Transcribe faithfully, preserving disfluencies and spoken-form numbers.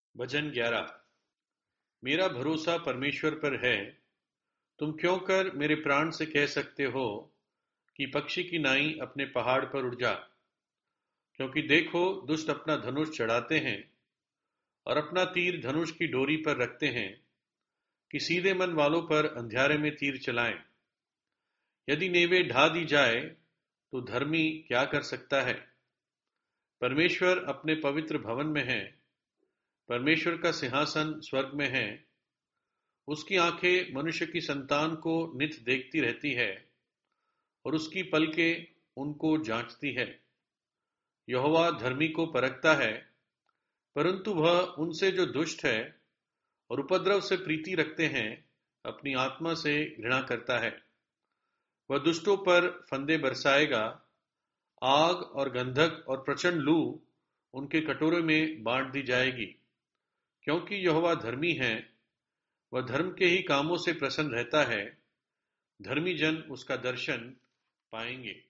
भजन ग्यारह। मेरा भरोसा परमेश्वर पर है। तुम क्यों कर मेरे प्राण से कह सकते हो कि पक्षी की नाई अपने पहाड़ पर उड़ जा। क्योंकि देखो, दुष्ट अपना धनुष चढ़ाते हैं और अपना तीर धनुष की डोरी पर रखते हैं कि सीधे मन वालों पर अंधियारे में तीर चलाएं। यदि नेवे ढा दी जाए तो धर्मी क्या कर सकता है। परमेश्वर अपने पवित्र भवन में है। परमेश्वर का सिंहासन स्वर्ग में है। उसकी आंखें मनुष्य की संतान को नित देखती रहती है और उसकी पलकें उनको जांचती है। यहोवा धर्मी को परखता है, परंतु वह उनसे जो दुष्ट है और उपद्रव से प्रीति रखते हैं अपनी आत्मा से घृणा करता है। वह दुष्टों पर फंदे बरसाएगा। आग और गंधक और प्रचंड लू उनके कटोरे में बांट दी जाएगी। क्योंकि यहोवा धर्मी है, वह धर्म के ही कामों से प्रसन्न रहता है। धर्मी जन उसका दर्शन पाएंगे।